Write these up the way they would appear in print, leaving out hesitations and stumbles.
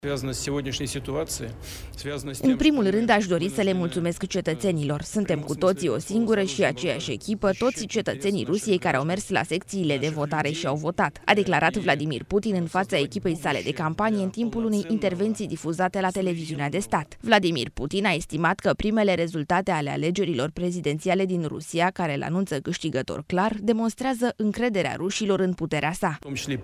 În primul rând, aș dori să le mulțumesc cetățenilor. Suntem cu toții o singură și aceeași echipă, toți cetățenii Rusiei care au mers la secțiile de votare și au votat, a declarat Vladimir Putin în fața echipei sale de campanie în timpul unei intervenții difuzate la televiziunea de stat. Vladimir Putin a estimat că primele rezultate ale alegerilor prezidențiale din Rusia, care îl anunță câștigător clar, demonstrează încrederea rușilor în puterea sa.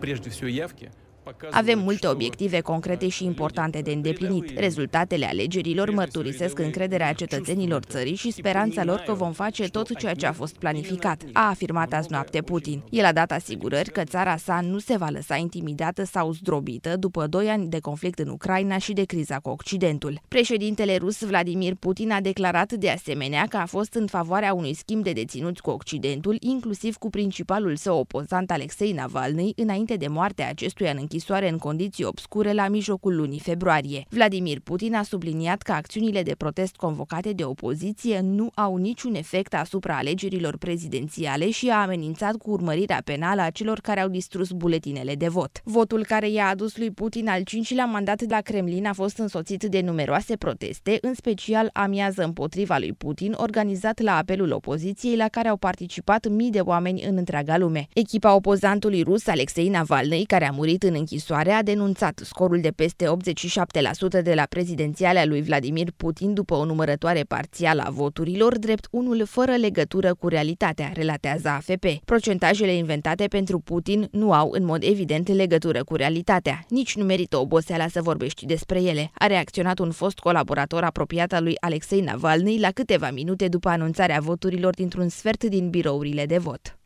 Avem multe obiective concrete și importante de îndeplinit. Rezultatele alegerilor mărturisesc încrederea cetățenilor țării și speranța lor că vom face tot ceea ce a fost planificat, a afirmat azi noapte Putin. El a dat asigurări că țara sa nu se va lăsa intimidată sau zdrobită după 2 ani de conflict în Ucraina și de criza cu Occidentul. Președintele rus Vladimir Putin a declarat de asemenea că a fost în favoarea unui schimb de deținuți cu Occidentul, inclusiv cu principalul său opozant Alexei Navalny, înainte de moartea acestuia în închisoare în condiții obscure la mijlocul lunii februarie. Vladimir Putin a subliniat că acțiunile de protest convocate de opoziție nu au niciun efect asupra alegerilor prezidențiale și a amenințat cu urmărirea penală a celor care au distrus buletinele de vot. Votul care i-a adus lui Putin al 5-lea mandat la Kremlin a fost însoțit de numeroase proteste, în special amiază împotriva lui Putin, organizat la apelul opoziției, la care au participat mii de oameni în întreaga lume. Echipa opozantului rus Alexei Navalny, care a murit în închisoare, a denunțat scorul de peste 87% de la prezidențialea lui Vladimir Putin după o numărătoare parțială a voturilor, drept unul fără legătură cu realitatea, relatează AFP. Procentajele inventate pentru Putin nu au în mod evident legătură cu realitatea. Nici nu merită oboseala să vorbești despre ele, a reacționat un fost colaborator apropiat al lui Alexei Navalny la câteva minute după anunțarea voturilor dintr-un sfert din birourile de vot.